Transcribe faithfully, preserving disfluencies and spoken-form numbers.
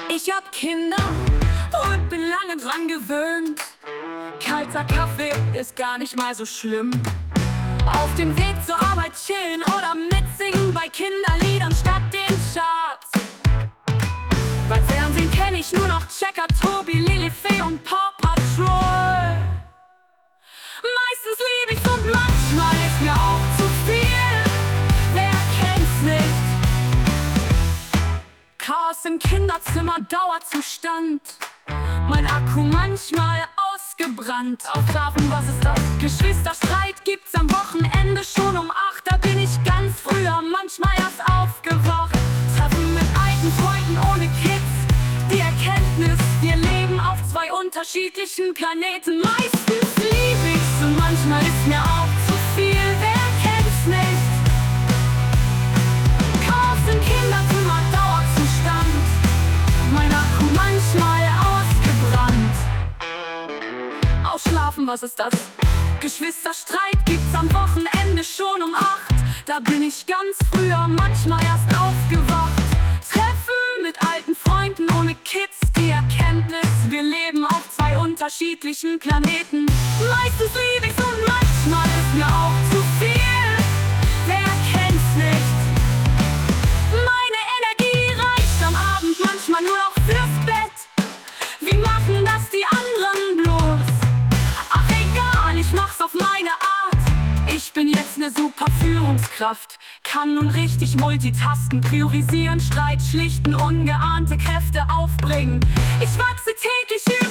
Ich hab Kinder und bin lange dran gewöhnt. Kalter Kaffee ist gar nicht mal so schlimm. Auf dem Weg zur Arbeit chillen oder mitsingen bei Kinderliedern statt den Charts. Beim Fernsehen kenn ich nur noch Checker, Tobi, Lilifee und Paw Patrol. Meistens lieb ich's und manchmal ist mir auch zu viel. Wer kennt's nicht? Chaos im Kinderzimmer, Dauerzustand. Mein Akku manchmal ausgebrannt. Auf Trafen, was ist das? Geschwisterstreit gibt's am Wochenende schon um acht. Da bin ich ganz früher manchmal erst aufgewacht. Treffen mit alten Freunden ohne Kids. Die Erkenntnis, wir leben auf zwei unterschiedlichen Planeten. Meistens lieb ich's und manchmal ist mir auch zu viel. Wer kennt's nicht? Chaos im Kinderzimmer, Dauerzustand. Mein Akku manchmal ausgebrannt. Ausschlafen, was ist das? Geschwisterstreit gibt's am Wochenende schon um acht. Da bin ich ganz früher manchmal erst aufgewacht. Treffen mit alten Freunden ohne Kids. Die Erkenntnis, wir leben auf zwei unterschiedlichen Planeten. Meistens lieb ich's und manchmal ist mir auch zu viel. Wer kennt's nicht? Meine Energie reicht am Abend manchmal nur noch fürs Bett. Wie machen das die anderen bloß? Ach egal, ich mach's auf meine Art. Ich bin jetzt ne super Führungskraft. Kann nun richtig multitasken, priorisieren, Streit schlichten, ungeahnte Kräfte aufbringen. Ich wachse täglich über